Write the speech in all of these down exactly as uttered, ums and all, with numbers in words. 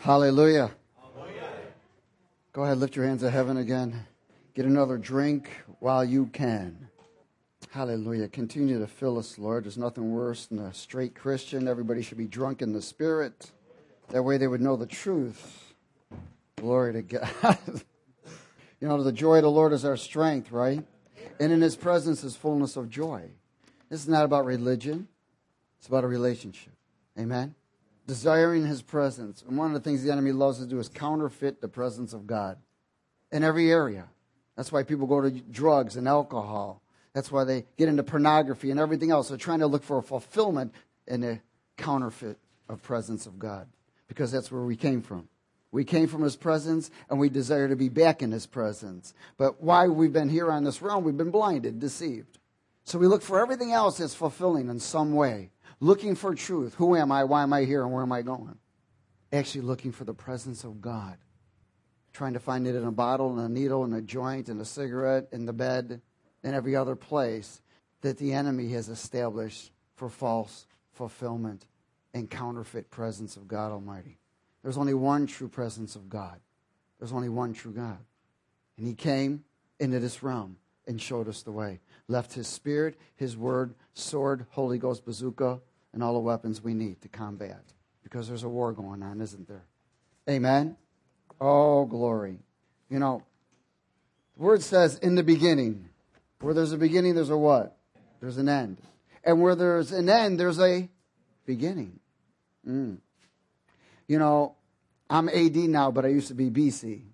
Hallelujah. Go ahead, lift your hands to heaven again. Get another drink while you can. Hallelujah. Continue to fill us, Lord. There's nothing worse than a straight Christian. Everybody should be drunk in the Spirit. That way they would know the truth. Glory to God. You know, the joy of the Lord is our strength, right? And in His presence is fullness of joy. This is not about religion. It's about a relationship. Amen? Desiring His presence. And one of the things the enemy loves to do is counterfeit the presence of God in every area. That's why people go to drugs and alcohol. That's why they get into pornography and everything else. They're trying to look for a fulfillment in the counterfeit of presence of God, because that's where we came from. We came from His presence, and we desire to be back in His presence. But while we've been here on this realm, we've been blinded, deceived. So we look for everything else that's fulfilling in some way. Looking for truth. Who am I? Why am I here? And where am I going? Actually looking for the presence of God. Trying to find it in a bottle, in a needle, in a joint, in a cigarette, in the bed, and every other place that the enemy has established for false fulfillment and counterfeit presence of God Almighty. There's only one true presence of God. There's only one true God. And He came into this realm and showed us the way. Left His Spirit, His Word, sword, Holy Ghost bazooka, and all the weapons we need to combat. Because there's a war going on, isn't there? Amen? Oh, glory. You know, the Word says, in the beginning. Where there's a beginning, there's a what? There's an end. And where there's an end, there's a beginning. Mm. You know, I'm A D now, but I used to be B C.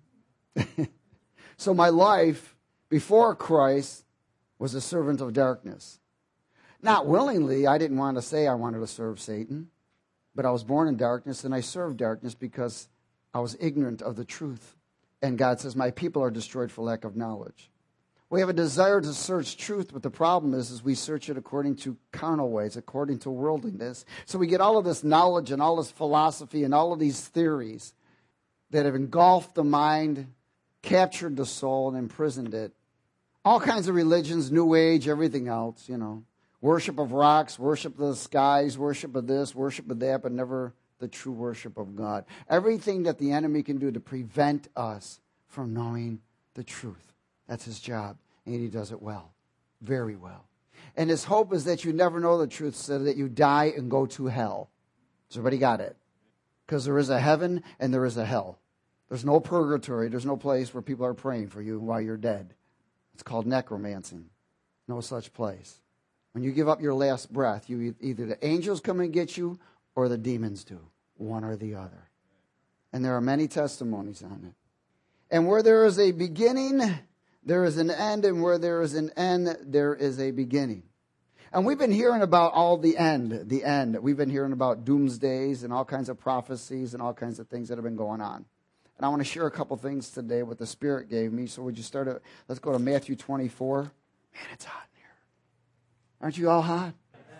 So my life before Christ was a servant of darkness. Not willingly, I didn't want to say I wanted to serve Satan, but I was born in darkness, and I served darkness because I was ignorant of the truth. And God says, my people are destroyed for lack of knowledge. We have a desire to search truth, but the problem is, is we search it according to carnal ways, according to worldliness. So we get all of this knowledge and all this philosophy and all of these theories that have engulfed the mind, captured the soul, and imprisoned it. All kinds of religions, New Age, everything else, you know. Worship of rocks, worship of the skies, worship of this, worship of that, but never the true worship of God. Everything that the enemy can do to prevent us from knowing the truth. That's his job, and he does it well, very well. And his hope is that you never know the truth so that you die and go to hell. Has everybody got it? Because there is a heaven and there is a hell. There's no purgatory. There's no place where people are praying for you while you're dead. It's called necromancy. No such place. When you give up your last breath, you either the angels come and get you or the demons do, one or the other. And there are many testimonies on it. And where there is a beginning, there is an end, and where there is an end, there is a beginning. And we've been hearing about all the end, the end. We've been hearing about doomsdays and all kinds of prophecies and all kinds of things that have been going on. And I want to share a couple things today what the Spirit gave me. So would you start at, let's go to Matthew twenty-four. Man, it's hot in here. Aren't you all hot?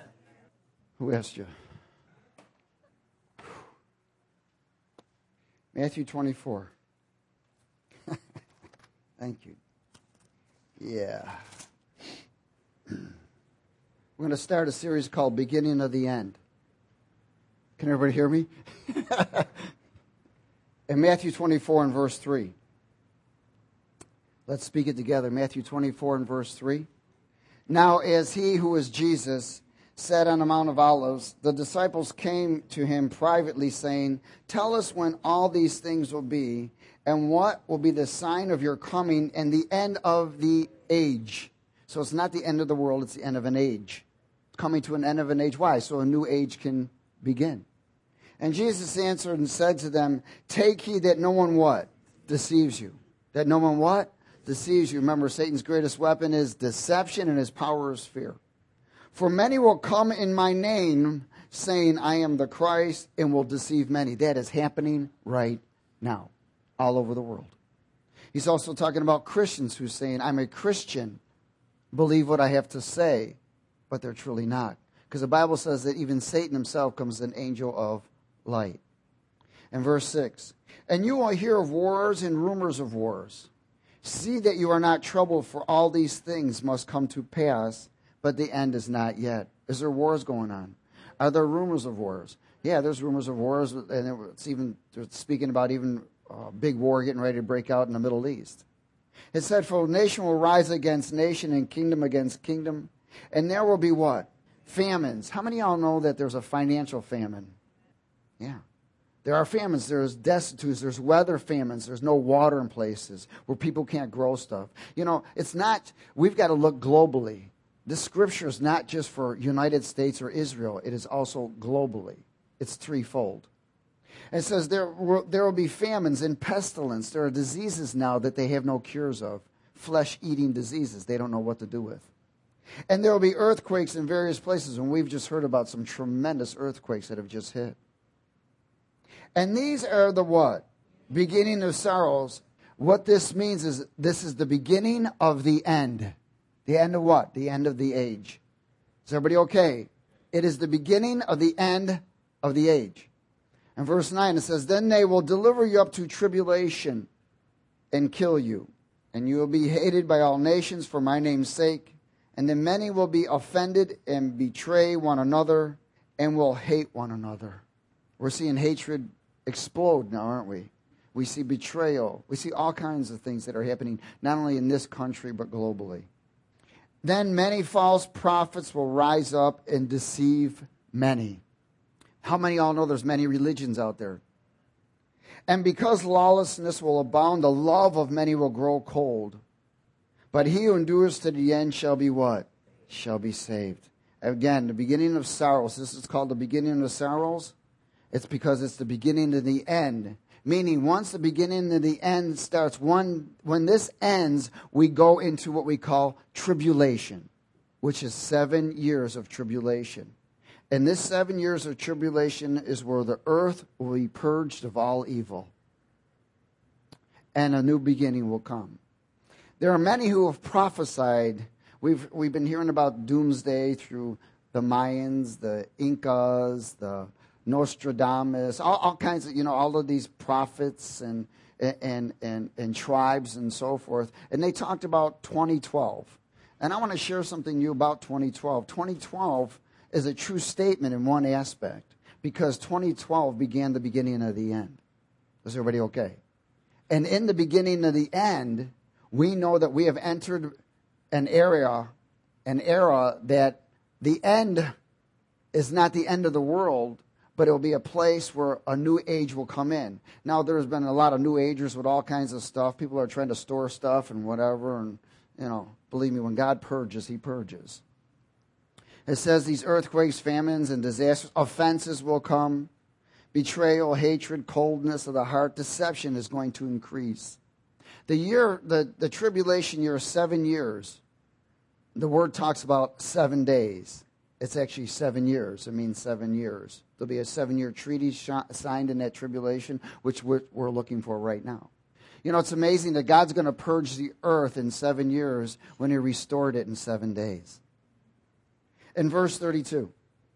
Who asked you? Matthew twenty-four. Thank you. Yeah. We're going to start a series called Beginning of the End. Can everybody hear me? In Matthew twenty-four and verse three. Let's speak it together. Matthew twenty-four and verse three. Now as he who is Jesus sat on the Mount of Olives, the disciples came to him privately saying, tell us when all these things will be, and what will be the sign of your coming and the end of the age. So it's not the end of the world, it's the end of an age. It's coming to an end of an age. Why? So a new age can begin. And Jesus answered and said to them, take heed that no one what? Deceives you. That no one what? Deceives you. Remember, Satan's greatest weapon is deception, and his power is fear. For many will come in my name, saying, I am the Christ, and will deceive many. That is happening right now, all over the world. He's also talking about Christians who are saying, I'm a Christian, believe what I have to say, but they're truly not. Because the Bible says that even Satan himself comes as an angel of light. And verse six, and you will hear of wars and rumors of wars. See that you are not troubled, for all these things must come to pass, but the end is not yet. Is there wars going on? Are there rumors of wars? Yeah, there's rumors of wars, and it's even it's speaking about even a big war getting ready to break out in the Middle East. It said, for nation will rise against nation and kingdom against kingdom, and there will be what? Famines. How many of y'all know that there's a financial famine? Yeah. There are famines. There's destitutes. There's weather famines. There's no water in places where people can't grow stuff. You know, it's not, we've got to look globally. This scripture is not just for United States or Israel. It is also globally. It's threefold. It says there will, there will be famines and pestilence. There are diseases now that they have no cures of. Flesh-eating diseases they don't know what to do with. And there will be earthquakes in various places. And we've just heard about some tremendous earthquakes that have just hit. And these are the what? Beginning of sorrows. What this means is this is the beginning of the end. The end of what? The end of the age. Is everybody okay? It is the beginning of the end of the age. In verse nine it says, then they will deliver you up to tribulation and kill you. And you will be hated by all nations for my name's sake. And then many will be offended and betray one another and will hate one another. We're seeing hatred explode now, aren't we? We see betrayal. We see all kinds of things that are happening, not only in this country, but globally. Then many false prophets will rise up and deceive many. How many of y'all know there's many religions out there? And because lawlessness will abound, the love of many will grow cold. But he who endures to the end shall be what? Shall be saved. Again, the beginning of sorrows. This is called the beginning of sorrows. It's because it's the beginning of the end. Meaning once the beginning of the end starts, one, when this ends, we go into what we call tribulation, which is seven years of tribulation. And this seven years of tribulation is where the earth will be purged of all evil. And a new beginning will come. There are many who have prophesied. We've, we've been hearing about doomsday through the Mayans, the Incas, the Nostradamus, all, all kinds of, you know, all of these prophets and, and, and, and tribes and so forth. And they talked about twenty twelve. And I want to share something new about twenty twelve. twenty twelve is a true statement in one aspect, because twenty twelve began the beginning of the end. Is everybody okay? And in the beginning of the end, we know that we have entered an area, an era that the end is not the end of the world, but it will be a place where a new age will come in. Now, there's been a lot of new agers with all kinds of stuff. People are trying to store stuff and whatever. And, you know, believe me, when God purges, he purges. It says these earthquakes, famines, and disasters, offenses will come. Betrayal, hatred, coldness of the heart, deception is going to increase. The year, the, the tribulation year is seven years. The word talks about seven days. It's actually seven years. It means seven years. There'll be a seven-year treaty sh- signed in that tribulation, which we're, we're looking for right now. You know, it's amazing that God's going to purge the earth in seven years when he restored it in seven days. In verse thirty-two.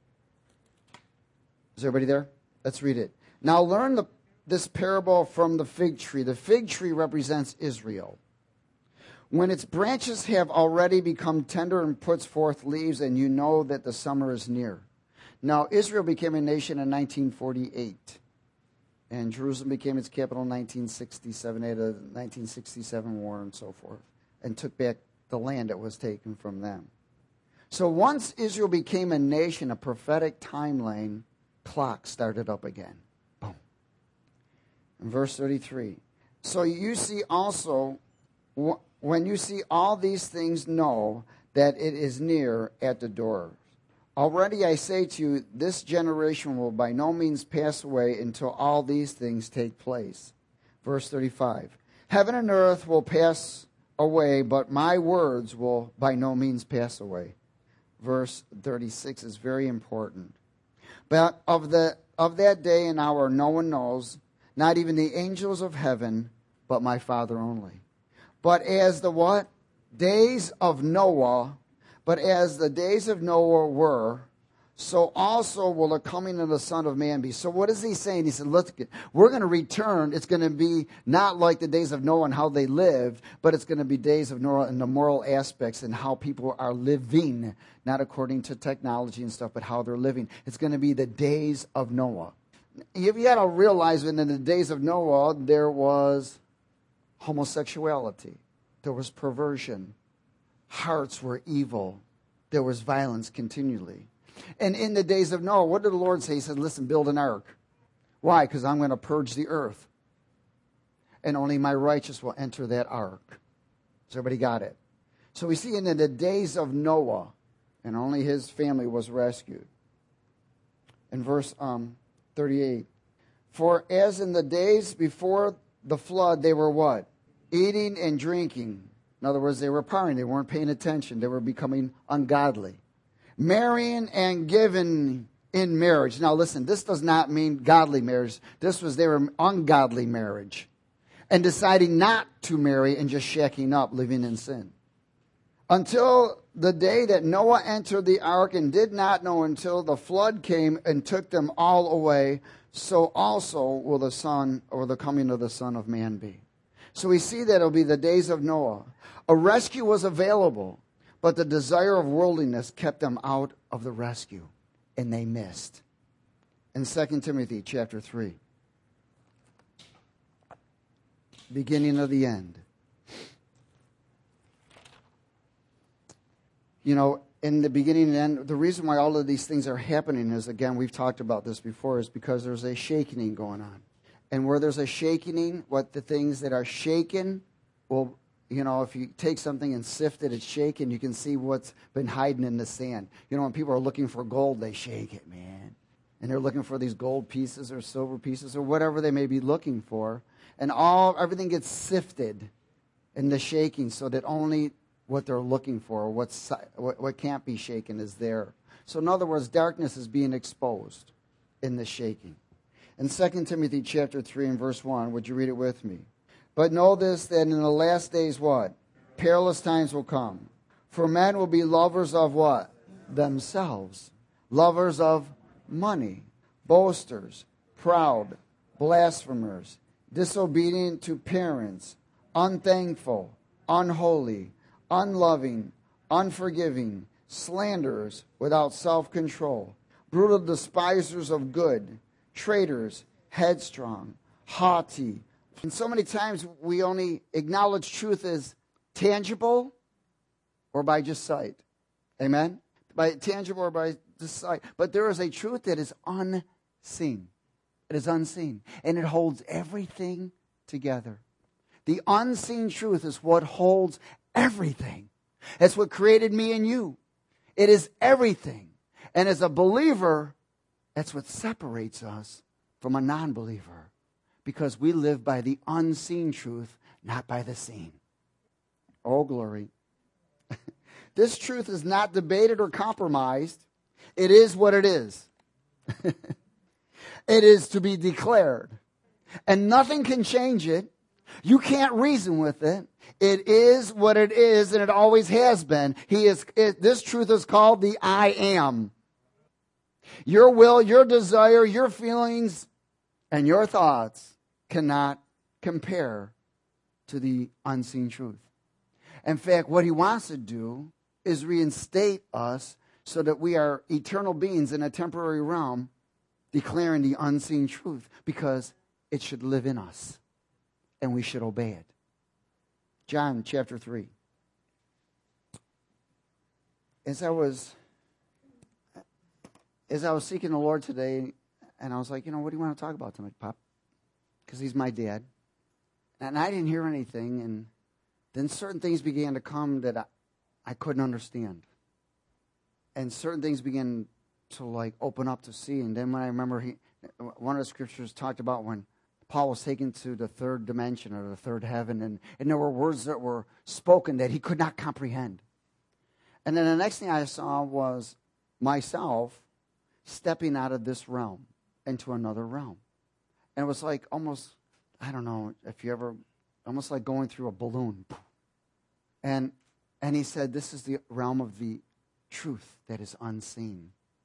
Is everybody there? Let's read it. Now learn the, this parable from the fig tree. The fig tree represents Israel. When its branches have already become tender and puts forth leaves, and you know that the summer is near. Now, Israel became a nation in nineteen forty-eight, and Jerusalem became its capital in nineteen sixty-seven, they had a nineteen sixty-seven war and so forth, and took back the land that was taken from them. So once Israel became a nation, a prophetic timeline clock started up again. Boom. In verse thirty-three, so you see also, when you see all these things, know that it is near at the door. Already I say to you, this generation will by no means pass away until all these things take place. Verse thirty-five, heaven and earth will pass away, but my words will by no means pass away. Verse thirty-six is very important. But of the of that day and hour no one knows, not even the angels of heaven, but my Father only. But as the what? Days of Noah, but as the days of Noah were, so also will the coming of the Son of Man be. So what is he saying? He said, look, we're going to return. It's going to be not like the days of Noah and how they lived, but it's going to be days of Noah and the moral aspects and how people are living, not according to technology and stuff, but how they're living. It's going to be the days of Noah. You got to realize that in the days of Noah, there was homosexuality. There was perversion. Hearts were evil. There was violence continually. And in the days of Noah, what did the Lord say? He said, listen, build an ark. Why? Because I'm going to purge the earth. And only my righteous will enter that ark. So everybody got it. So we see in the days of Noah, and only his family was rescued. In verse um, thirty-eight. For as in the days before the flood, they were what? Eating and drinking. In other words, they were partying. They weren't paying attention. They were becoming ungodly. Marrying and giving in marriage. Now listen, this does not mean godly marriage. This was their ungodly marriage. And deciding not to marry and just shacking up, living in sin. Until the day that Noah entered the ark and did not know until the flood came and took them all away, so also will the son or the coming of the Son of Man be. So we see that it'll be the days of Noah. A rescue was available. But the desire of worldliness kept them out of the rescue, and they missed. In Second Timothy chapter three, beginning of the end. You know, in the beginning and end, the reason why all of these things are happening is, again, we've talked about this before, is because there's a shaking going on. And where there's a shaking, what the things that are shaken will... You know, if you take something and sift it, it's shaken, you can see what's been hiding in the sand. You know, when people are looking for gold, they shake it, man. And they're looking for these gold pieces or silver pieces or whatever they may be looking for. And all everything gets sifted in the shaking so that only what they're looking for or what's, what, what can't be shaken is there. So in other words, darkness is being exposed in the shaking. In Second Timothy chapter three and verse one, would you read it with me? But know this, that in the last days what? Perilous times will come. For men will be lovers of what? Themselves. Lovers of money. Boasters. Proud. Blasphemers. Disobedient to parents. Unthankful. Unholy. Unloving. Unforgiving. Slanderers. Without self-control. Brutal despisers of good. Traitors. Headstrong. Haughty. And so many times we only acknowledge truth as tangible or by just sight. Amen? By tangible or by just sight. But there is a truth that is unseen. It is unseen. And it holds everything together. The unseen truth is what holds everything. It's what created me and you. It is everything. And as a believer, that's what separates us from a non-believer. Because we live by the unseen truth, not by the seen. Oh, glory. This truth is not debated or compromised. It is what it is. It is to be declared. And nothing can change it. You can't reason with it. It is what it is, and it always has been. He is. It, this truth is called the I am. Your will, your desire, your feelings, and your thoughts cannot compare to the unseen truth. In fact, what he wants to do is reinstate us so that we are eternal beings in a temporary realm declaring the unseen truth because it should live in us and we should obey it. John chapter three. As I was as I was seeking the Lord today, and I was like, you know, what do you want to talk about tonight, Pop? Because he's my dad. And I didn't hear anything, and then certain things began to come that I, I couldn't understand. And certain things began to like open up to see. And then when I remember he, one of the scriptures talked about when Paul was taken to the third dimension or the third heaven, and, and there were words that were spoken that he could not comprehend. And then the next thing I saw was myself stepping out of this realm into another realm. And it was like almost, I don't know if you ever, almost like going through a balloon. And and he said, this is the realm of the truth that is unseen.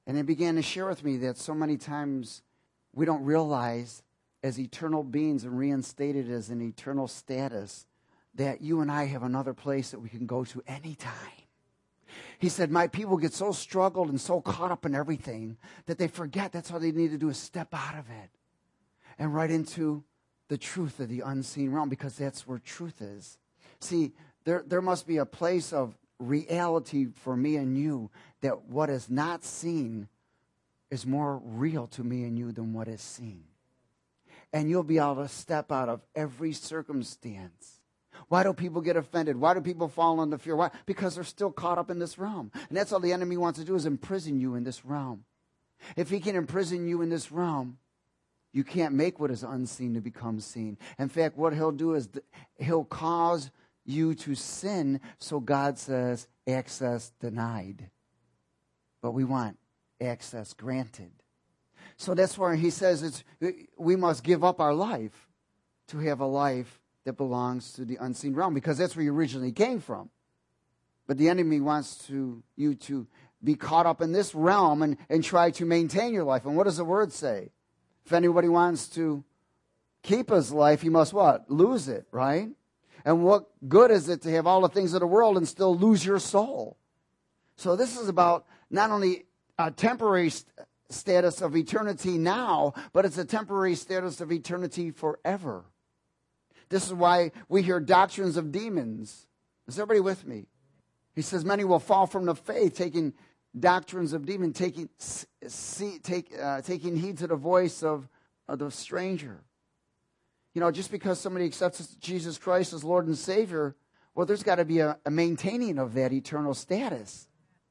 And he began to share with me that so many times we don't realize, as eternal beings and reinstated as an eternal status, that you and I have another place that we can go to anytime. He said, my people get so struggled and so caught up in everything that they forget that's all they need to do is step out of it and right into the truth of the unseen realm, because that's where truth is. See, there, there must be a place of reality for me and you, that what is not seen is more real to me and you than what is seen. And you'll be able to step out of every circumstance. Why do people get offended? Why do people fall into fear? Why? Because they're still caught up in this realm. And that's all the enemy wants to do, is imprison you in this realm. If he can imprison you in this realm, you can't make what is unseen to become seen. In fact, what he'll do is th- he'll cause you to sin, so God says access denied. But we want access granted. So that's why he says it's we must give up our life to have a life that belongs to the unseen realm, because that's where you originally came from. But the enemy wants to you to be caught up in this realm and, and try to maintain your life. And what does the word say? If anybody wants to keep his life, he must what? Lose it, right? And what good is it to have all the things of the world and still lose your soul? So this is about not only a temporary st- status of eternity now, but it's a temporary status of eternity forever. This is why we hear doctrines of demons. Is everybody with me? He says many will fall from the faith, taking doctrines of demons, taking see, take, uh, taking heed to the voice of, of the stranger. You know, just because somebody accepts Jesus Christ as Lord and Savior, well, there's got to be a, a maintaining of that eternal status.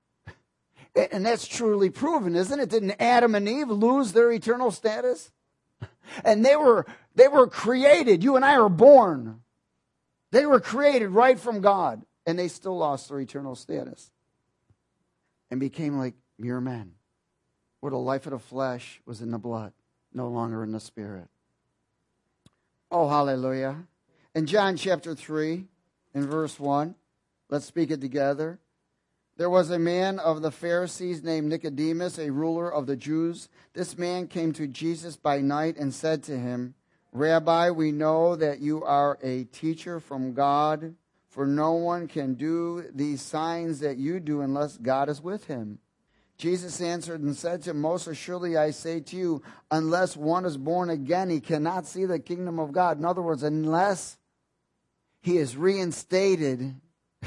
And that's truly proven, isn't it? Didn't Adam and Eve lose their eternal status? And they were they were created. You and I are born. They were created right from God, and they still lost their eternal status and became like mere men, where the life of the flesh was in the blood, no longer in the spirit. Oh, hallelujah. In John chapter three, in verse one, let's speak it together. There was a man of the Pharisees named Nicodemus, a ruler of the Jews. This man came to Jesus by night and said to him, Rabbi, we know that you are a teacher from God, for no one can do these signs that you do unless God is with him. Jesus answered and said to him, Most assuredly I say to you, unless one is born again, he cannot see the kingdom of God. In other words, unless he is reinstated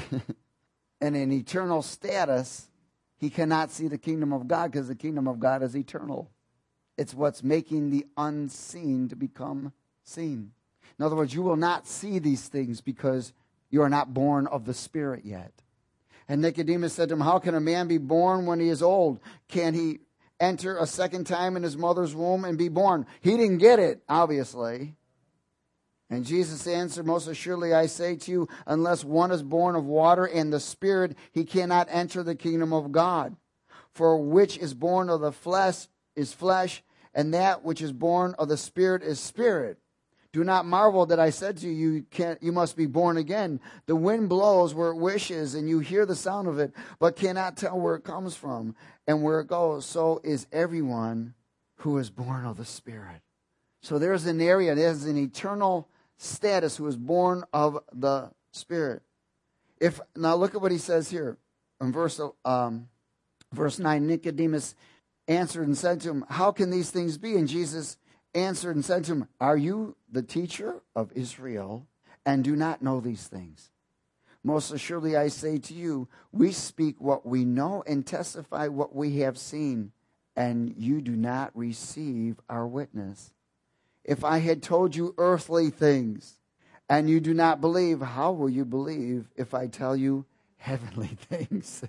in an eternal status, he cannot see the kingdom of God, because the kingdom of God is eternal. It's what's making the unseen to become seen. In other words, you will not see these things because you are not born of the Spirit yet. And Nicodemus said to him, How can a man be born when he is old? Can he enter a second time in his mother's womb and be born? He didn't get it, obviously. And Jesus answered, Most assuredly I say to you, unless one is born of water and the Spirit, he cannot enter the kingdom of God. For which is born of the flesh is flesh, and that which is born of the Spirit is spirit. Do not marvel that I said to you, you, can't, you must be born again. The wind blows where it wishes, and you hear the sound of it, but cannot tell where it comes from and where it goes. So is everyone who is born of the Spirit. So there's an area, there's an eternal status who is born of the Spirit. If now look at what he says here in verse um, verse nine. Nicodemus answered and said to him, How can these things be? And Jesus answered and said to him, Are you the teacher of Israel and do not know these things? Most assuredly I say to you, we speak what we know and testify what we have seen, and you do not receive our witness. If I had told you earthly things, and you do not believe, how will you believe if I tell you heavenly things?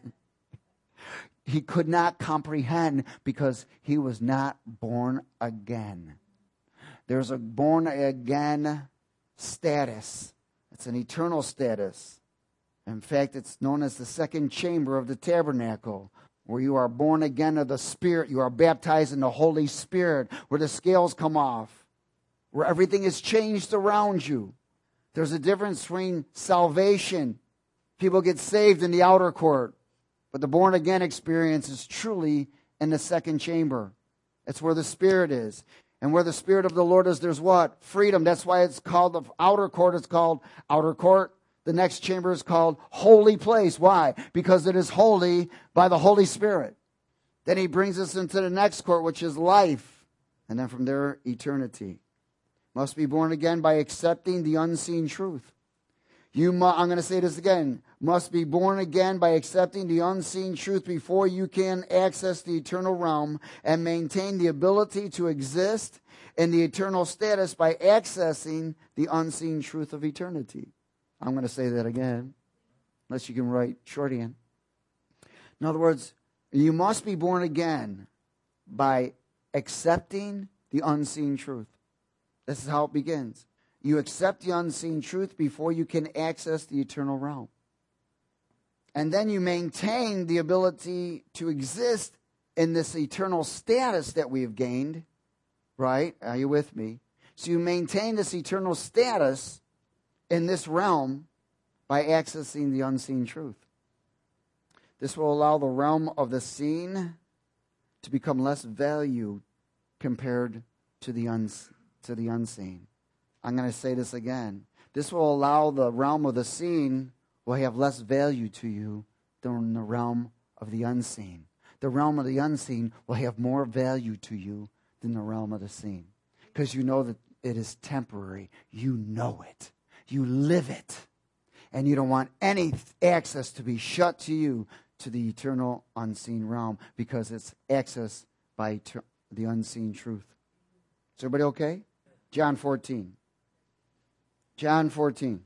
He could not comprehend because he was not born again. There's a born again status. It's an eternal status. In fact, it's known as the second chamber of the tabernacle, where you are born again of the Spirit. You are baptized in the Holy Spirit, where the scales come off, where everything is changed around you. There's a difference between salvation. People get saved in the outer court, but the born-again experience is truly in the second chamber. It's where the Spirit is. And where the Spirit of the Lord is, there's what? Freedom. That's why it's called the outer court. It's called outer court. The next chamber is called holy place. Why? Because it is holy by the Holy Spirit. Then he brings us into the next court, which is life. And then from there, eternity. Must be born again by accepting the unseen truth. You, mu- I'm going to say this again. Must be born again by accepting the unseen truth before you can access the eternal realm and maintain the ability to exist in the eternal status by accessing the unseen truth of eternity. I'm going to say that again, unless you can write shorthand. In other words, you must be born again by accepting the unseen truth. This is how it begins. You accept the unseen truth before you can access the eternal realm. And then you maintain the ability to exist in this eternal status that we have gained. Right? Are you with me? So you maintain this eternal status in this realm by accessing the unseen truth. This will allow the realm of the seen to become less value compared to the, uns- to the unseen. I'm going to say this again. This will allow the realm of the seen will have less value to you than the realm of the unseen. The realm of the unseen will have more value to you than the realm of the seen. Because you know that it is temporary. You know it. You live it. And you don't want any access to be shut to you to the eternal unseen realm because it's access by ter- the unseen truth. Is everybody okay? John fourteen. John fourteen.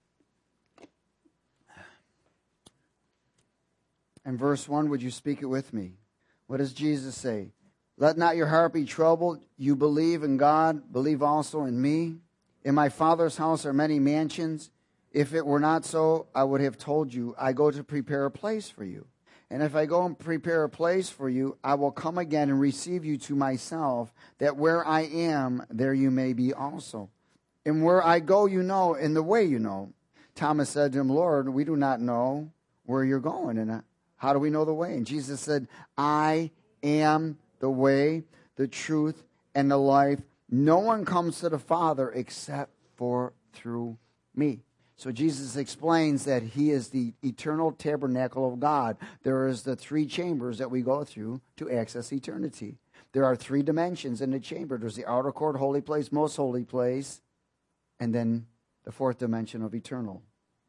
And verse one, would you speak it with me? What does Jesus say? Let not your heart be troubled. You believe in God, believe also in me. In my Father's house are many mansions. If it were not so, I would have told you, I go to prepare a place for you. And if I go and prepare a place for you, I will come again and receive you to myself, that where I am, there you may be also. And where I go, you know, and the way you know. Thomas said to him, Lord, we do not know where you're going, and how do we know the way? And Jesus said, I am the way, the truth, and the life. No one comes to the Father except for through me. So Jesus explains that he is the eternal tabernacle of God. There is the three chambers that we go through to access eternity. There are three dimensions in the chamber. There's the outer court, holy place, most holy place, and then the fourth dimension of eternal.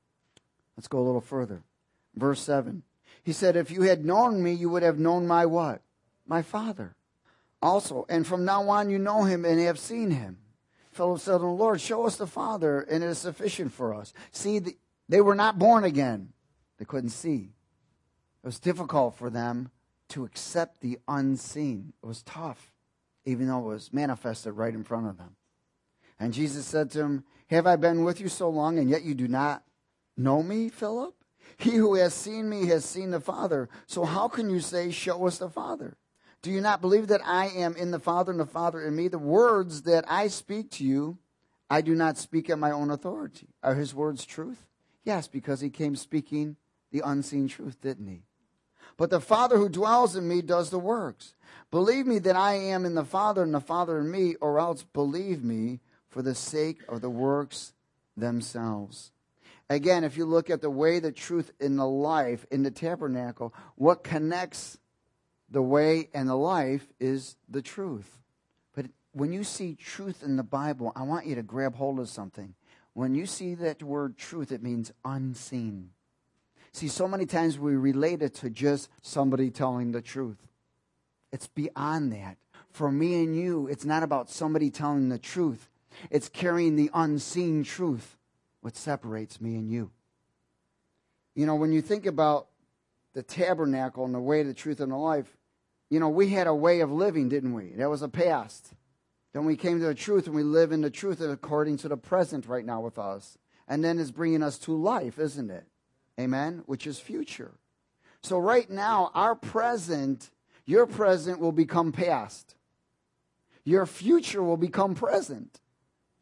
Let's go a little further. Verse seven. He said, if you had known me, you would have known my what? My Father. Also, and from now on you know him and have seen him. Philip said to the Lord, show us the Father, and it is sufficient for us. See, the, they were not born again. They couldn't see. It was difficult for them to accept the unseen. It was tough, even though it was manifested right in front of them. And Jesus said to him, have I been with you so long, and yet you do not know me, Philip? He who has seen me has seen the Father. So how can you say, show us the Father? Do you not believe that I am in the Father and the Father in me? The words that I speak to you, I do not speak at my own authority. Are his words truth? Yes, because he came speaking the unseen truth, didn't he? But the Father who dwells in me does the works. Believe me that I am in the Father and the Father in me, or else believe me for the sake of the works themselves. Again, if you look at the way, the truth, in the life, in the tabernacle, what connects the way and the life is the truth. But when you see truth in the Bible, I want you to grab hold of something. When you see that word truth, it means unseen. See, so many times we relate it to just somebody telling the truth. It's beyond that. For me and you, it's not about somebody telling the truth. It's carrying the unseen truth, what separates me and you. You know, when you think about the tabernacle and the way, the truth, and the life, you know, we had a way of living, didn't we? That was a past. Then we came to the truth, and we live in the truth according to the present right now with us. And then it's bringing us to life, isn't it? Amen? Which is future. So right now, our present, your present will become past. Your future will become present.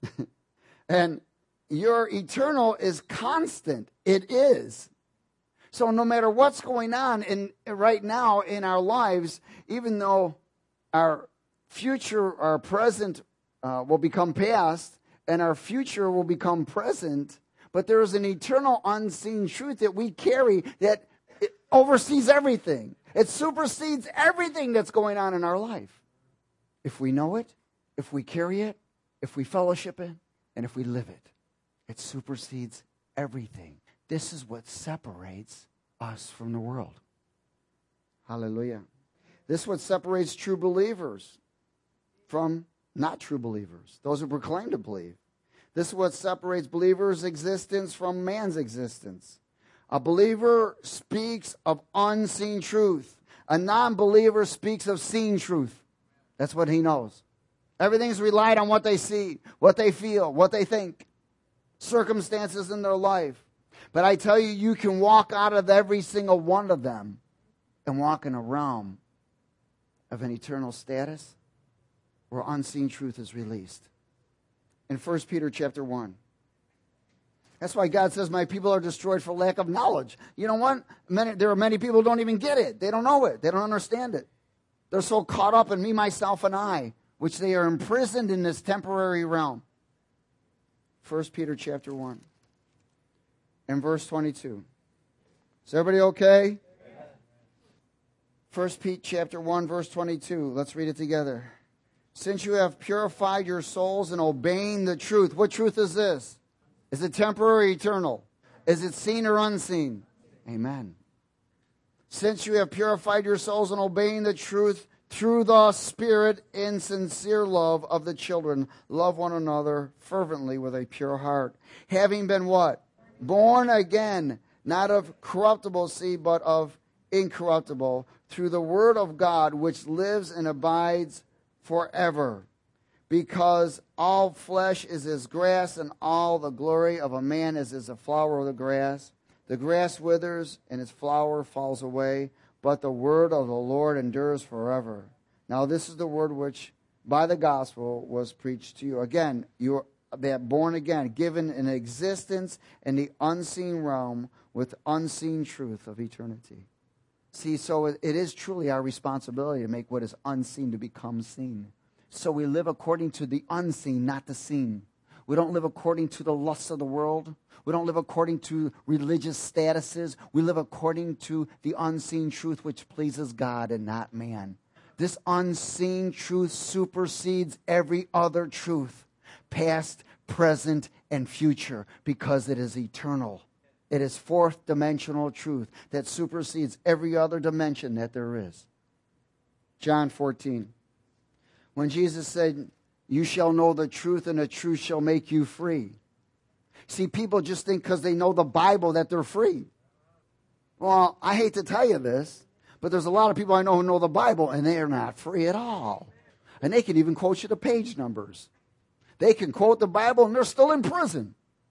And your eternal is constant. It is. So no matter what's going on in right now in our lives, even though our future, our present uh, will become past, and our future will become present, but there is an eternal unseen truth that we carry that it oversees everything. It supersedes everything that's going on in our life. If we know it, if we carry it, if we fellowship it, and if we live it, it supersedes everything. This is what separates us from the world. Hallelujah. This is what separates true believers from not true believers, those who proclaim to believe. This is what separates believers' existence from man's existence. A believer speaks of unseen truth. A non-believer speaks of seen truth. That's what he knows. Everything's relied on what they see, what they feel, what they think, circumstances in their life. But I tell you, you can walk out of every single one of them and walk in a realm of an eternal status where unseen truth is released. In First Peter chapter one. That's why God says, my people are destroyed for lack of knowledge. You know what? Many, there are many people who don't even get it. They don't know it. They don't understand it. They're so caught up in me, myself, and I, which they are imprisoned in this temporary realm. First Peter chapter one. And verse twenty-two. Is everybody okay? First Peter chapter one, verse twenty-two. Let's read it together. Since you have purified your souls in obeying the truth. What truth is this? Is it temporary or eternal? Is it seen or unseen? Amen. Since you have purified your souls in obeying the truth through the Spirit in sincere love of the children, love one another fervently with a pure heart. Having been what? Born again, not of corruptible seed, but of incorruptible, through the word of God, which lives and abides forever. Because all flesh is as grass, and all the glory of a man is as a flower of the grass. The grass withers, and its flower falls away, but the word of the Lord endures forever. Now this is the word which by the gospel was preached to you. Again, you are that born again, given an existence in the unseen realm with unseen truth of eternity. See, so it is truly our responsibility to make what is unseen to become seen. So we live according to the unseen, not the seen. We don't live according to the lusts of the world. We don't live according to religious statuses. We live according to the unseen truth which pleases God and not man. This unseen truth supersedes every other truth, past, present, and future, because it is eternal. It is fourth dimensional truth that supersedes every other dimension that there is. John fourteen. When Jesus said, you shall know the truth, and the truth shall make you free. See, people just think because they know the Bible that they're free. Well, I hate to tell you this, but there's a lot of people I know who know the Bible, and they are not free at all. And they can even quote you the page numbers. They can quote the Bible, and they're still in prison.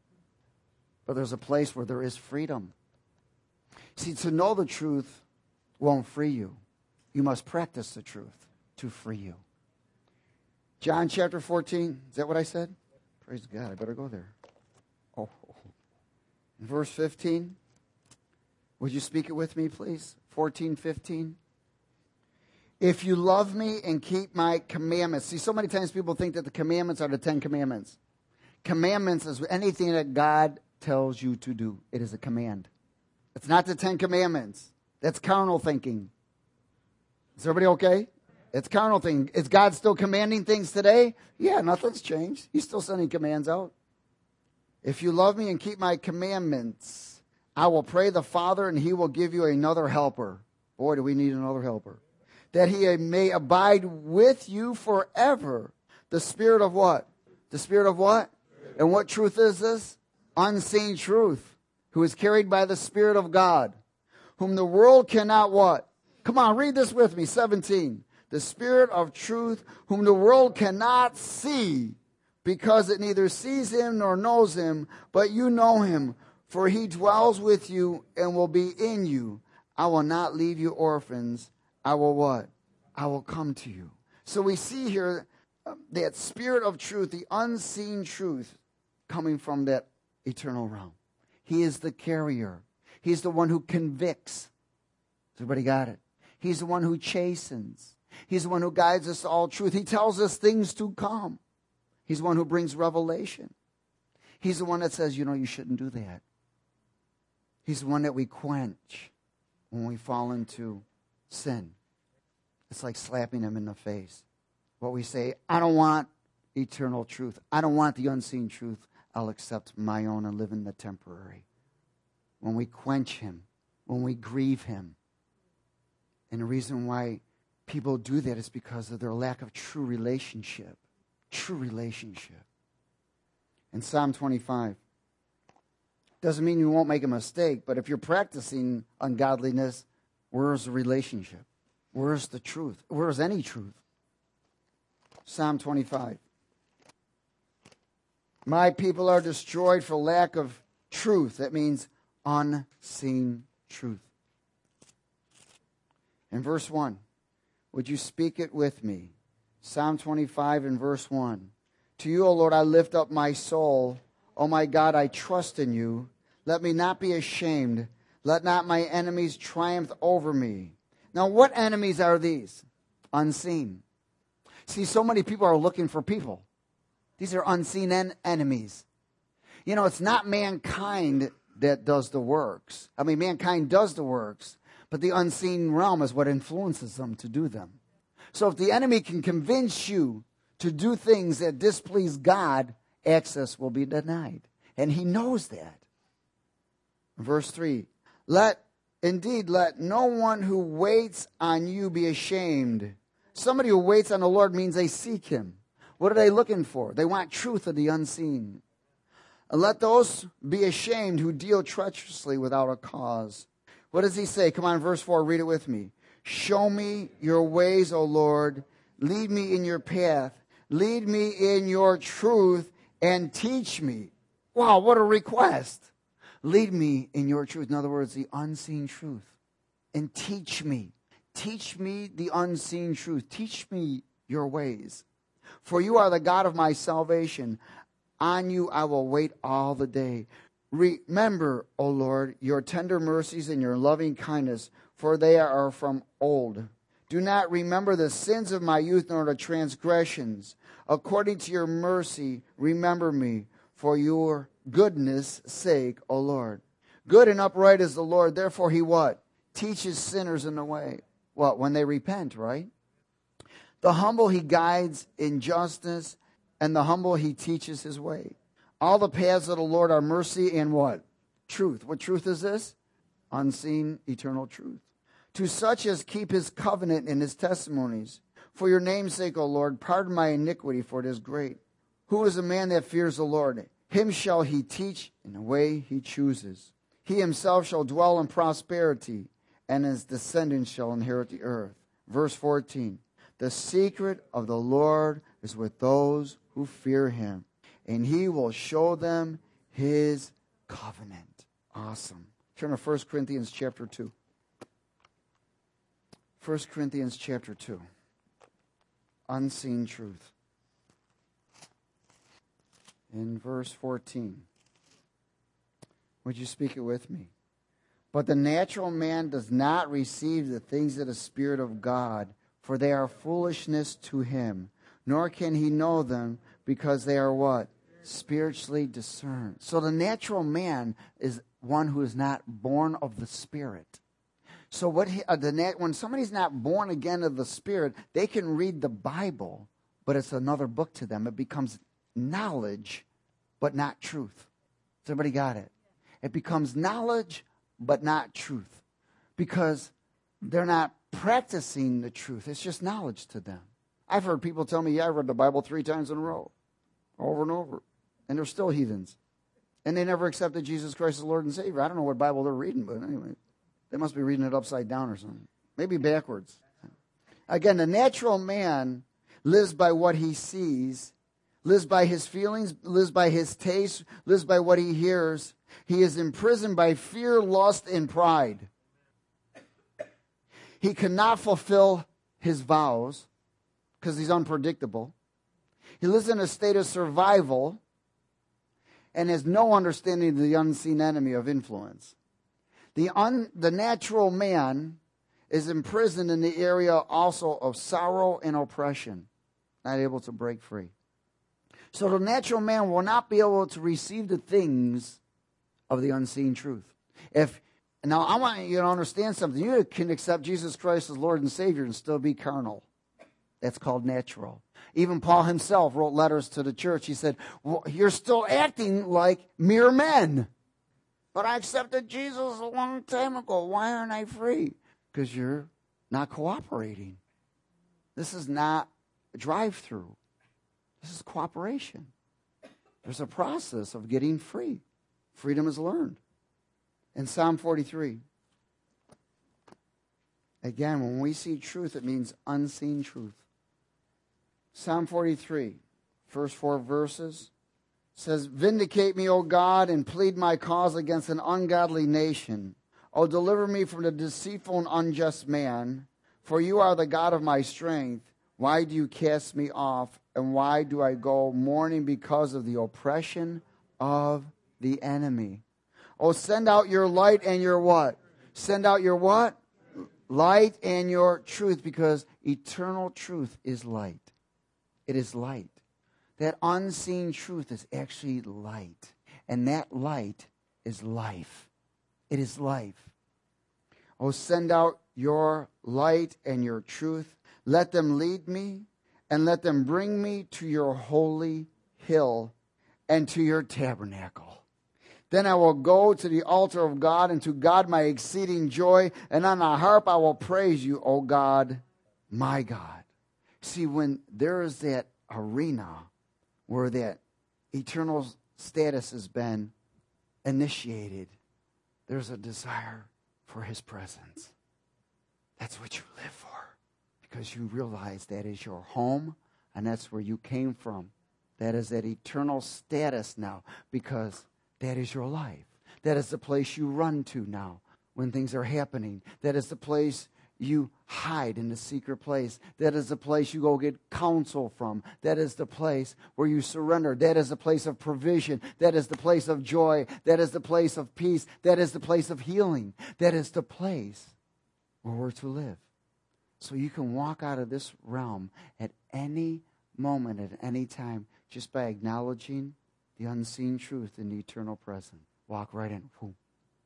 But there's a place where there is freedom. See, to know the truth won't free you. You must practice the truth to free you. John chapter fourteen, is that what I said? Praise God, I better go there. Oh, verse fifteen. Would you speak it with me, please? fourteen fifteen. If you love me and keep my commandments. See, so many times people think that the commandments are the Ten Commandments. Commandments is anything that God tells you to do. It is a command. It's not the Ten Commandments. That's carnal thinking. Is everybody okay? It's carnal thing. Is God still commanding things today? Yeah, nothing's changed. He's still sending commands out. If you love me and keep my commandments, I will pray the Father, and he will give you another helper. Boy, do we need another helper. That he may abide with you forever. The Spirit of what? The Spirit of what? And what truth is this? Unseen truth. Who is carried by the Spirit of God. Whom the world cannot what? Come on, read this with me. seventeen. The Spirit of truth, whom the world cannot see, because it neither sees him nor knows him, but you know him, for he dwells with you and will be in you. I will not leave you orphans. I will what? I will come to you. So we see here that Spirit of truth, the unseen truth, coming from that eternal realm. He is the carrier. He's the one who convicts. Everybody got it? He's the one who chastens. He's the one who guides us to all truth. He tells us things to come. He's the one who brings revelation. He's the one that says, you know, you shouldn't do that. He's the one that we quench when we fall into sin. It's like slapping him in the face. What we say, I don't want eternal truth. I don't want the unseen truth. I'll accept my own and live in the temporary. When we quench him, when we grieve him. And the reason why people do that is because of their lack of true relationship. True relationship. In Psalm twenty-five, doesn't mean you won't make a mistake, but if you're practicing ungodliness, where's the relationship? Where's the truth? Where's any truth? Psalm twenty-five. My people are destroyed for lack of truth. That means unseen truth. In verse one, would you speak it with me? Psalm twenty-five and verse one. To you, O Lord, I lift up my soul. O my God, I trust in you. Let me not be ashamed. Let not my enemies triumph over me. Now, what enemies are these? Unseen. See, so many people are looking for people. These are unseen en- enemies. You know, it's not mankind that does the works. I mean, mankind does the works, but the unseen realm is what influences them to do them. So if the enemy can convince you to do things that displease God, access will be denied. And he knows that. Verse three, let, indeed, let no one who waits on you be ashamed. Somebody who waits on the Lord means they seek him. What are they looking for? They want truth of the unseen. And let those be ashamed who deal treacherously without a cause. What does he say? Come on, verse four, read it with me. Show me your ways, O Lord. Lead me in your path. Lead me in your truth and teach me. Wow, what a request. Lead me in your truth. In other words, the unseen truth. And teach me. Teach me the unseen truth. Teach me your ways. For you are the God of my salvation. On you I will wait all the day. Remember, O Lord, your tender mercies and your loving kindness, for they are from old. Do not remember the sins of my youth, nor the transgressions. According to your mercy, remember me, for your goodness' sake, O Lord. Good and upright is the Lord, therefore he what? Teaches sinners in the way. What? When they repent, right? The humble he guides in justice, and the humble he teaches his way. All the paths of the Lord are mercy and what? Truth. What truth is this? Unseen, eternal truth. To such as keep his covenant and his testimonies. For your name's sake, O Lord, pardon my iniquity, for it is great. Who is a man that fears the Lord? Him shall he teach in the way he chooses. He himself shall dwell in prosperity, and his descendants shall inherit the earth. Verse fourteen. The secret of the Lord is with those who fear him, and he will show them his covenant. Awesome. Turn to First Corinthians chapter two. First Corinthians chapter two. Unseen truth. In verse fourteen. Would you speak it with me? But the natural man does not receive the things of the Spirit of God, for they are foolishness to him, nor can he know them, because they are what? Spiritually discerned. So the natural man is one who is not born of the Spirit. So what he, uh, the nat, when somebody's not born again of the Spirit, they can read the Bible, but it's another book to them. It becomes knowledge, but not truth. Somebody got it? It becomes knowledge, but not truth, because they're not practicing the truth. It's just knowledge to them. I've heard people tell me, yeah, I read the Bible three times in a row, over and over, and they're still heathens. And they never accepted Jesus Christ as Lord and Savior. I don't know what Bible they're reading, but anyway, they must be reading it upside down or something. Maybe backwards. Again, the natural man lives by what he sees, lives by his feelings, lives by his taste, lives by what he hears. He is imprisoned by fear, lust, and pride. He cannot fulfill his vows because he's unpredictable. He lives in a state of survival and has no understanding of the unseen enemy of influence. The, un, the natural man is imprisoned in the area also of sorrow and oppression, not able to break free. So the natural man will not be able to receive the things of the unseen truth. If Now, I want you to understand something. You can accept Jesus Christ as Lord and Savior and still be carnal. That's called natural. Even Paul himself wrote letters to the church. He said, well, you're still acting like mere men. But I accepted Jesus a long time ago. Why aren't I free? Because you're not cooperating. This is not a drive-through. This is cooperation. There's a process of getting free. Freedom is learned. In Psalm forty-three, again, when we see truth, it means unseen truth. Psalm forty-three, first four verses, says, Vindicate me, O God, and plead my cause against an ungodly nation. O deliver me from the deceitful and unjust man, for you are the God of my strength. Why do you cast me off, and why do I go mourning because of the oppression of the enemy? Oh, send out your light and your what? Send out your what? Light and your truth, because eternal truth is light. It is light. That unseen truth is actually light. And that light is life. It is life. Oh, send out your light and your truth. Let them lead me, and let them bring me to your holy hill and to your tabernacle. Then I will go to the altar of God, and to God my exceeding joy, and on the harp I will praise you, O God, my God. See, when there is that arena where that eternal status has been initiated, there's a desire for his presence. That's what you live for, because you realize that is your home, and that's where you came from. That is that eternal status now, because that is your life. That is the place you run to now when things are happening. That is the place you hide in the secret place. That is the place you go get counsel from. That is the place where you surrender. That is the place of provision. That is the place of joy. That is the place of peace. That is the place of healing. That is the place where we're to live. So you can walk out of this realm at any moment, at any time, just by acknowledging the unseen truth in the eternal present. Walk right in. Boom.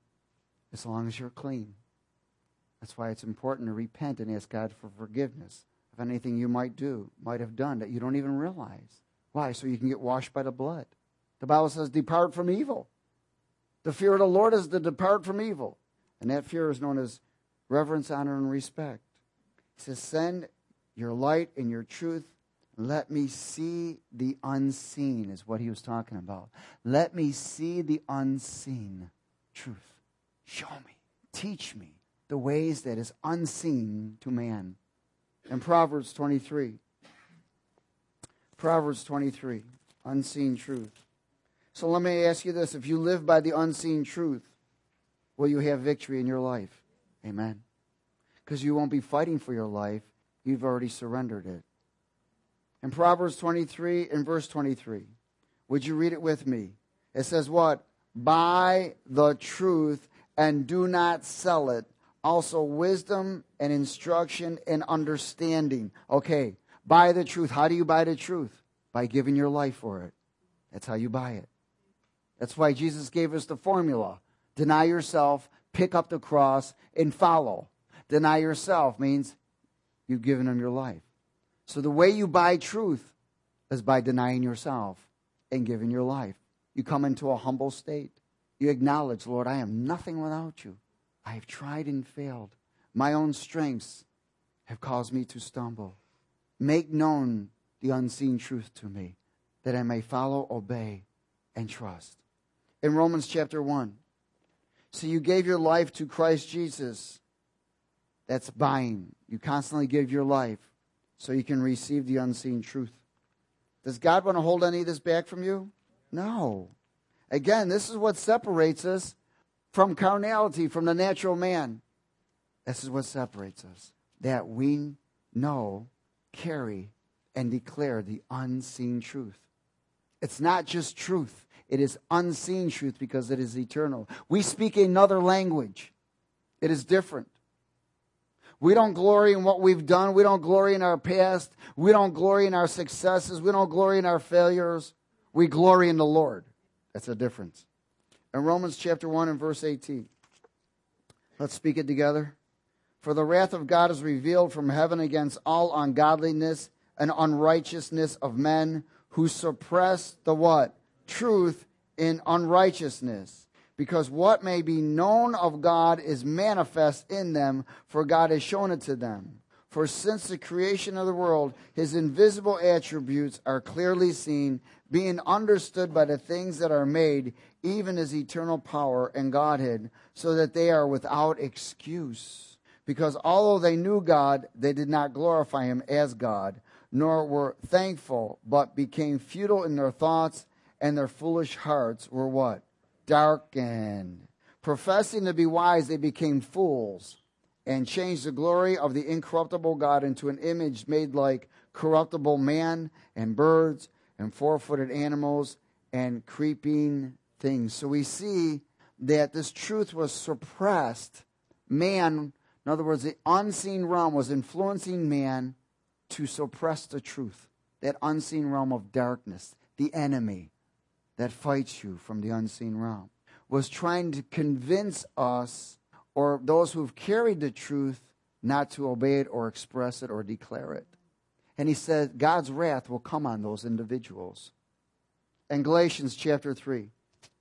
As long as you're clean. That's why it's important to repent and ask God for forgiveness of anything you might do, might have done that you don't even realize. Why? So you can get washed by the blood. The Bible says, depart from evil. The fear of the Lord is to depart from evil. And that fear is known as reverence, honor, and respect. He says, send your light and your truth. Let me see the unseen, is what he was talking about. Let me see the unseen truth. Show me, teach me the ways that is unseen to man. In Proverbs twenty-three, Proverbs twenty-three, unseen truth. So let me ask you this. If you live by the unseen truth, will you have victory in your life? Amen. Because you won't be fighting for your life. You've already surrendered it. In Proverbs twenty-three and verse twenty-three, would you read it with me? It says what? Buy the truth and do not sell it. Also wisdom and instruction and understanding. Okay, buy the truth. How do you buy the truth? By giving your life for it. That's how you buy it. That's why Jesus gave us the formula. Deny yourself, pick up the cross, and follow. Deny yourself means you've given him your life. So the way you buy truth is by denying yourself and giving your life. You come into a humble state. You acknowledge, Lord, I am nothing without you. I have tried and failed. My own strengths have caused me to stumble. Make known the unseen truth to me, that I may follow, obey, and trust. In Romans chapter one, so you gave your life to Christ Jesus. That's buying. You constantly give your life so you can receive the unseen truth. Does God want to hold any of this back from you? No. Again, this is what separates us from carnality, from the natural man. This is what separates us. That we know, carry, and declare the unseen truth. It's not just truth. It is unseen truth because it is eternal. We speak another language. It is different. We don't glory in what we've done. We don't glory in our past. We don't glory in our successes. We don't glory in our failures. We glory in the Lord. That's a difference. In Romans chapter one and verse eighteen. Let's speak it together. For the wrath of God is revealed from heaven against all ungodliness and unrighteousness of men who suppress the what? Truth in unrighteousness. Because what may be known of God is manifest in them, for God has shown it to them. For since the creation of the world, his invisible attributes are clearly seen, being understood by the things that are made, even his eternal power and Godhead, so that they are without excuse. Because although they knew God, they did not glorify him as God, nor were thankful, but became futile in their thoughts, and their foolish hearts were what? Darkened. Professing to be wise, they became fools, and changed the glory of the incorruptible God into an image made like corruptible man and birds and four-footed animals and creeping things. So we see that this truth was suppressed. Man, in other words, the unseen realm was influencing man to suppress the truth. That unseen realm of darkness, the enemy that fights you from the unseen realm, was trying to convince us, or those who've carried the truth, not to obey it or express it or declare it. And he said God's wrath will come on those individuals. In Galatians chapter three.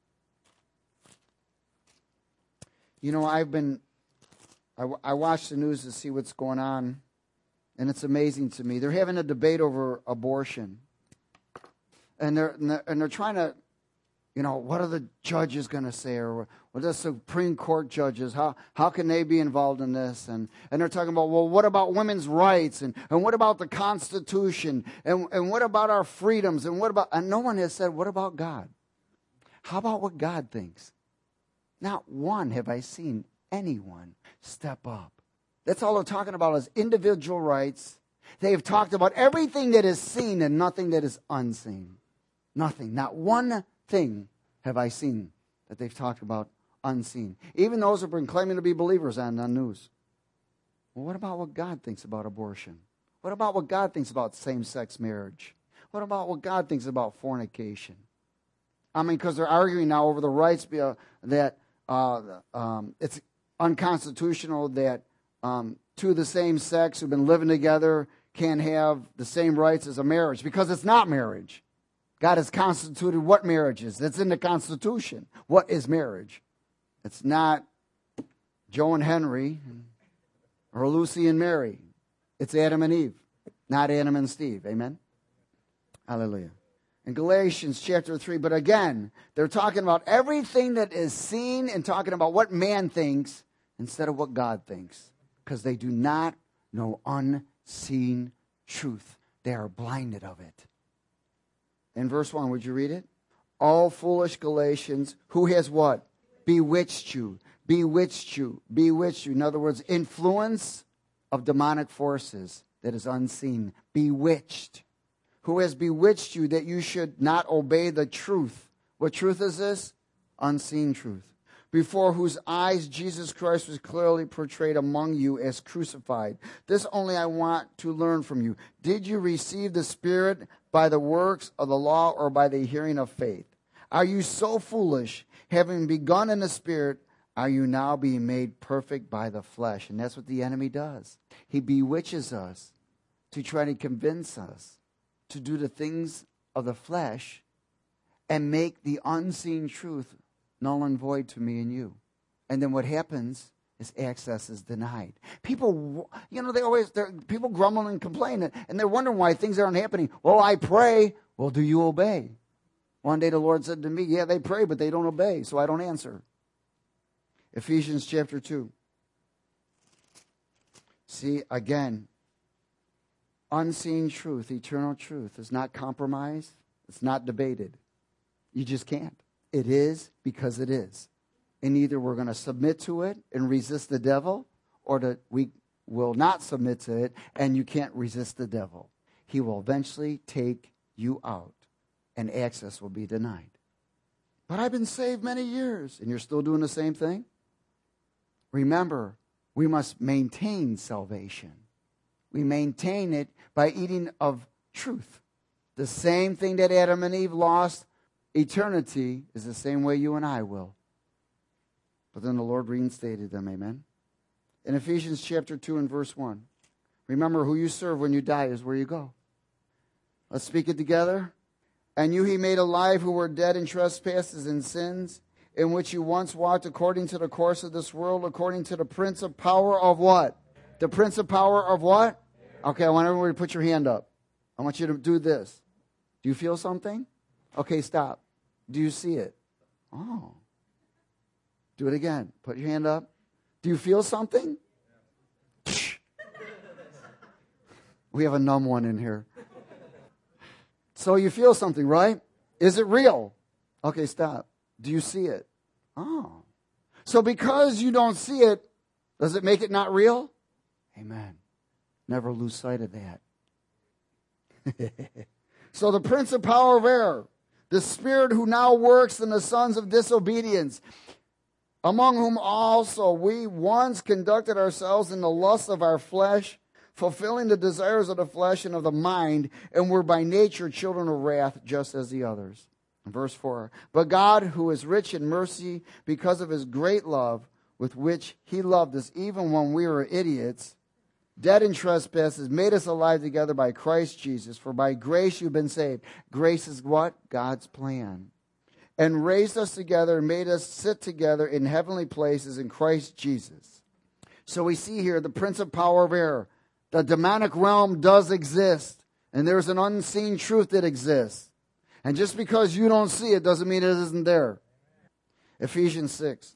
You know, I've been, I, I watch the news to see what's going on, and it's amazing to me. They're having a debate over abortion. And they're, and they're, and they're trying to, you know, what are the judges going to say? Or what are the Supreme Court judges? How how can they be involved in this? And and they're talking about, well, what about women's rights? And, and what about the Constitution? And, and what about our freedoms? And what about, and no one has said, what about God? How about what God thinks? Not one have I seen anyone step up. That's all they're talking about is individual rights. They've talked about everything that is seen and nothing that is unseen. Nothing. Not one thing have I seen that they've talked about unseen. Even those who have been claiming to be believers on the news. Well, what about what God thinks about abortion? What about what God thinks about same-sex marriage? What about what God thinks about fornication? I mean, because they're arguing now over the rights uh, that uh, um, it's unconstitutional that um, two of the same sex who've been living together can't have the same rights as a marriage, because it's not marriage. God has constituted what marriage is. That's in the Constitution. What is marriage? It's not Joe and Henry or Lucy and Mary. It's Adam and Eve, not Adam and Steve. Amen? Hallelujah. In Galatians chapter three, but again, they're talking about everything that is seen and talking about what man thinks instead of what God thinks, because they do not know unseen truth. They are blinded of it. In verse one, would you read it? All foolish Galatians, who has what? Bewitched you, bewitched you, bewitched you. In other words, influence of demonic forces that is unseen. Bewitched. Who has bewitched you that you should not obey the truth. What truth is this? Unseen truth. Before whose eyes Jesus Christ was clearly portrayed among you as crucified. This only I want to learn from you. Did you receive the Spirit by the works of the law or by the hearing of faith? Are you so foolish? Having begun in the Spirit, are you now being made perfect by the flesh? And that's what the enemy does. He bewitches us to try to convince us to do the things of the flesh and make the unseen truth null and void to me and you. And then what happens is access is denied. People, you know, they always, people grumble and complain, and they're wondering why things aren't happening. Well, I pray. Well, do you obey? One day the Lord said to me, yeah, they pray, but they don't obey, so I don't answer. Ephesians chapter two. See, again, unseen truth, eternal truth is not compromised. It's not debated. You just can't. It is because it is. And either we're going to submit to it and resist the devil, or that we will not submit to it and you can't resist the devil. He will eventually take you out and access will be denied. But I've been saved many years and you're still doing the same thing? Remember, we must maintain salvation. We maintain it by eating of truth. The same thing that Adam and Eve lost eternity is the same way you and I will. But then the Lord reinstated them, amen? In Ephesians chapter two and verse one, remember who you serve when you die is where you go. Let's speak it together. And you he made alive who were dead in trespasses and sins, in which you once walked according to the course of this world, according to the prince of power of what? The prince of power of what? Okay, I want everybody to put your hand up. I want you to do this. Do you feel something? Okay, stop. Do you see it? Oh. Do it again. Put your hand up. Do you feel something? We have a numb one in here. So you feel something, right? Is it real? Okay, stop. Do you see it? Oh. So because you don't see it, does it make it not real? Amen. Never lose sight of that. So the prince of power of air, the spirit who now works in the sons of disobedience, among whom also we once conducted ourselves in the lust of our flesh, fulfilling the desires of the flesh and of the mind, and were by nature children of wrath, just as the others. Verse four, but God, who is rich in mercy, because of his great love with which he loved us, even when we were idiots, dead in trespasses, made us alive together by Christ Jesus. For by grace you've been saved. Grace is what? God's plan. And raised us together and made us sit together in heavenly places in Christ Jesus. So we see here the prince of power of air. The demonic realm does exist. And there's an unseen truth that exists. And just because you don't see it doesn't mean it isn't there. Ephesians six.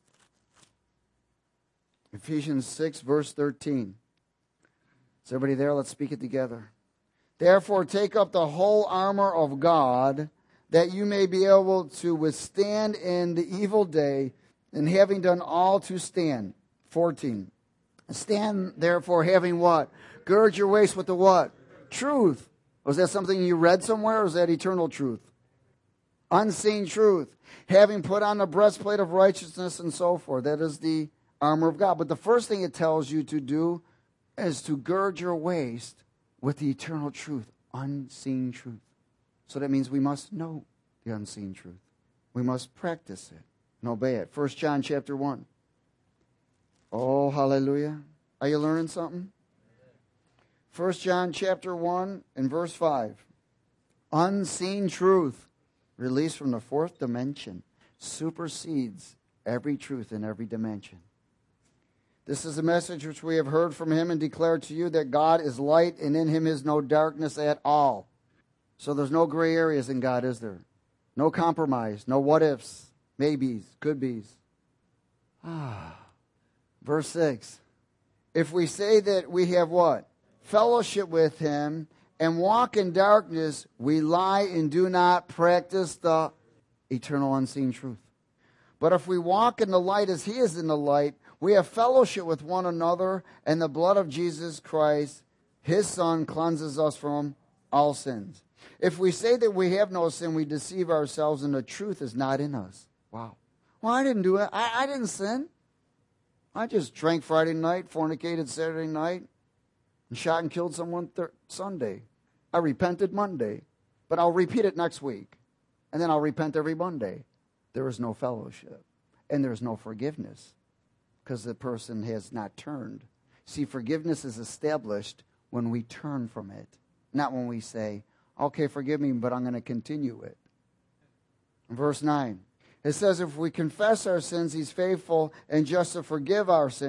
Ephesians six, verse thirteen. Is everybody there? Let's speak it together. Therefore, take up the whole armor of God, that you may be able to withstand in the evil day, and having done all to stand. fourteen. Stand, therefore, having what? Gird your waist with the what? Truth. Was that something you read somewhere, or is that eternal truth? Unseen truth. Having put on the breastplate of righteousness and so forth. That is the armor of God. But the first thing it tells you to do is to gird your waist with the eternal truth, unseen truth. So that means we must know the unseen truth. We must practice it and obey it. First John chapter one. Oh, hallelujah. Are you learning something? First John chapter one and verse five. Unseen truth, released from the fourth dimension, supersedes every truth in every dimension. This is a message which we have heard from him and declared to you, that God is light and in him is no darkness at all. So there's no gray areas in God, is there? No compromise, no what ifs, maybes, could be's. Ah. Verse six. If we say that we have what? Fellowship with him and walk in darkness, we lie and do not practice the eternal unseen truth. But if we walk in the light as he is in the light, we have fellowship with one another, and the blood of Jesus Christ, his Son, cleanses us from all sins. If we say that we have no sin, we deceive ourselves, and the truth is not in us. Wow. Well, I didn't do it. I, I didn't sin. I just drank Friday night, fornicated Saturday night, and shot and killed someone th- Sunday. I repented Monday, but I'll repeat it next week, and then I'll repent every Monday. There is no fellowship, and there is no forgiveness, because the person has not turned. See, forgiveness is established when we turn from it, not when we say, okay, forgive me, but I'm going to continue it. Verse nine, it says, if we confess our sins, he's faithful and just to forgive our sins